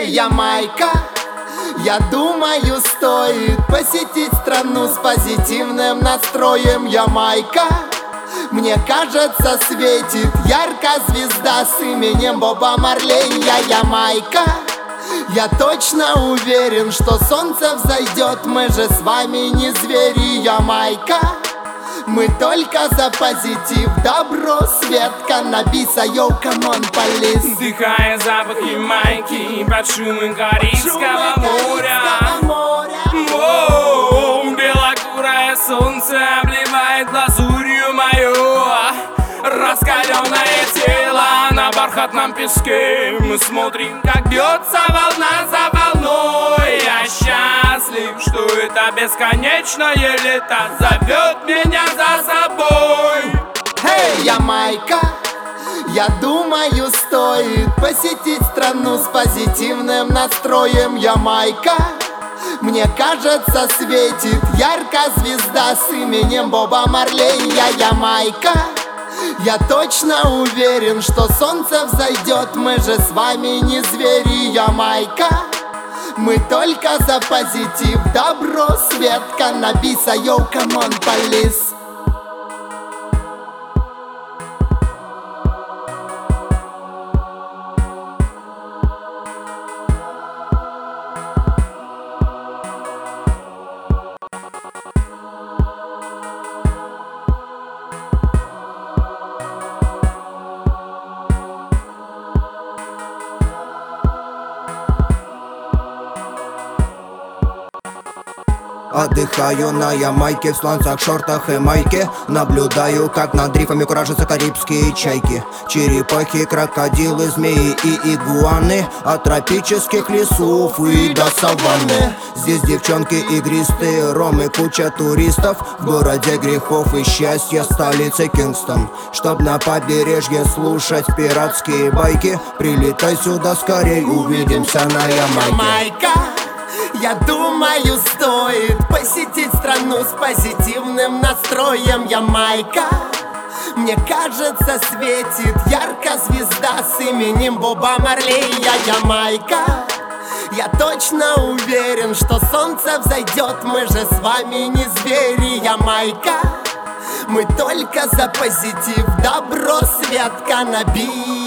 Эй, Ямайка, я думаю, стоит посетить страну с позитивным настроем. Ямайка, мне кажется, светит ярко звезда с именем Боба Марлей. Ямайка, я точно уверен, что солнце взойдет. Мы же с вами не звери. Ямайка, мы только за позитив, добро, свет, каннабиса, йоу, камон, полис. Вдыхая запах Ямайки под шумом Карибского моря. Белокурое солнце обливает глазурью мою раскаленное тело на бархатном песке. Мы смотрим, как бьется волна за волной. Я счастлив, что это бесконечное лето зовет меня за собой. Эй, Ямайка, я думаю, стоит посетить страну с позитивным настроем. Ямайка, мне кажется, светит ярко звезда с именем Боба Марлей. Ямайка, я точно уверен, что солнце взойдет. Мы же с вами не звери. Ямайка, мы только за позитив, добро, свет, каннабиса, йоу, камон, полис. Отдыхаю на Ямайке в сланцах, шортах и майке. Наблюдаю, как над рифами куражатся карибские чайки. Черепахи, крокодилы, змеи и игуаны. От тропических лесов и до саванны. Здесь девчонки игристые, ром и куча туристов. В городе грехов и счастья, столице Кингстон. Чтоб на побережье слушать пиратские байки, прилетай сюда скорей, увидимся на Ямайке. Я думаю, стоит посетить страну с позитивным настроем. Ямайка, мне кажется, светит ярко звезда с именем Боба Марлей. Ямайка, я точно уверен, что солнце взойдет. Мы же с вами не звери. Ямайка, мы только за позитив, добро, свет, каннабис.